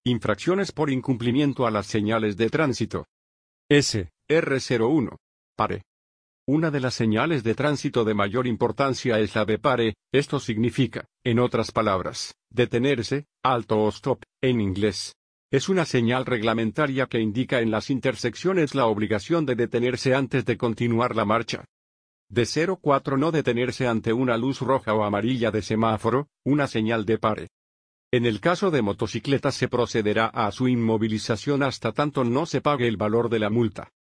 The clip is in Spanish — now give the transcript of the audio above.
Infracciones por incumplimiento a las señales de tránsito. R01. Pare. Una de las señales de tránsito de mayor importancia es la de pare. Esto significa, en otras palabras, detenerse, alto o stop, en inglés. Es una señal reglamentaria que indica en las intersecciones la obligación de detenerse antes de continuar la marcha. D04. No detenerse ante una luz roja o amarilla de semáforo, una señal de pare. En el caso de motocicletas se procederá a su inmovilización hasta tanto no se pague el valor de la multa.